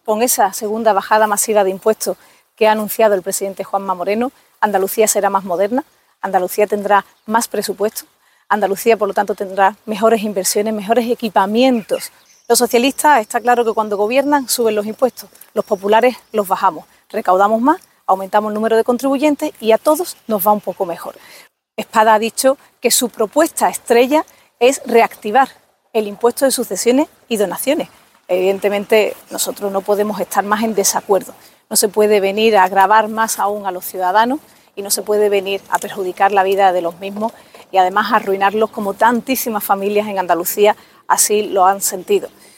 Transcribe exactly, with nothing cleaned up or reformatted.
con esa segunda bajada masiva de impuestos que ha anunciado el presidente Juanma Moreno, Andalucía será más moderna, Andalucía tendrá más presupuesto, Andalucía, por lo tanto, tendrá mejores inversiones, mejores equipamientos. Los socialistas, está claro que cuando gobiernan suben los impuestos, los populares los bajamos, recaudamos más, aumentamos el número de contribuyentes y a todos nos va un poco mejor. Espada ha dicho que su propuesta estrella es reactivar el impuesto de sucesiones y donaciones. Evidentemente, nosotros no podemos estar más en desacuerdo. No se puede venir a agravar más aún a los ciudadanos y no se puede venir a perjudicar la vida de los mismos y además arruinarlos como tantísimas familias en Andalucía así lo han sentido.